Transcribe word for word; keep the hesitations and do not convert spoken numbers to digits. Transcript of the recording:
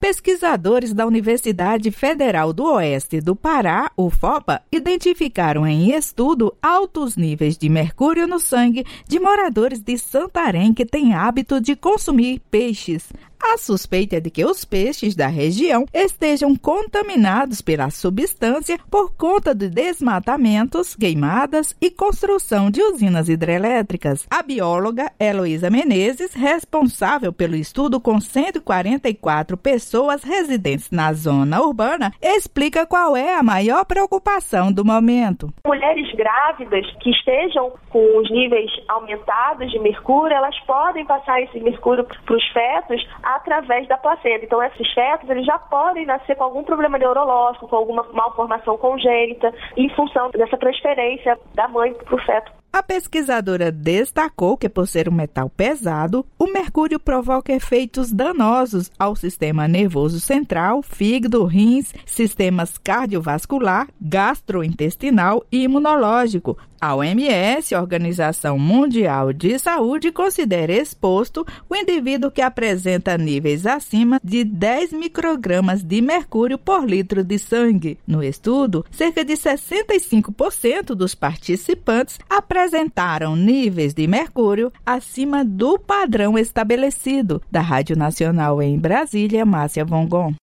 Pesquisadores da Universidade Federal do Oeste do Pará, U F O P A, identificaram em estudo altos níveis de mercúrio no sangue de moradores de Santarém que têm hábito de consumir peixes. A suspeita é de que os peixes da região estejam contaminados pela substância por conta de desmatamentos, queimadas e construção de usinas hidrelétricas. A bióloga Heloísa Menezes, responsável pelo estudo com cento e quarenta e quatro pessoas residentes na zona urbana, explica qual é a maior preocupação do momento. Mulheres grávidas que estejam com os níveis aumentados de mercúrio, elas podem passar esse mercúrio para os fetos através da placenta. Então, esses fetos eles já podem nascer com algum problema neurológico, com alguma malformação congênita, em função dessa transferência da mãe para o feto. A pesquisadora destacou que, por ser um metal pesado, o mercúrio provoca efeitos danosos ao sistema nervoso central, fígado, rins, sistemas cardiovascular, gastrointestinal e imunológico. A O M S, Organização Mundial de Saúde, considera exposto o indivíduo que apresenta níveis acima de dez microgramas de mercúrio por litro de sangue. No estudo, cerca de sessenta e cinco por cento dos participantes apresentaram níveis de mercúrio acima do padrão estabelecido. Da Rádio Nacional em Brasília, Márcia Vongon.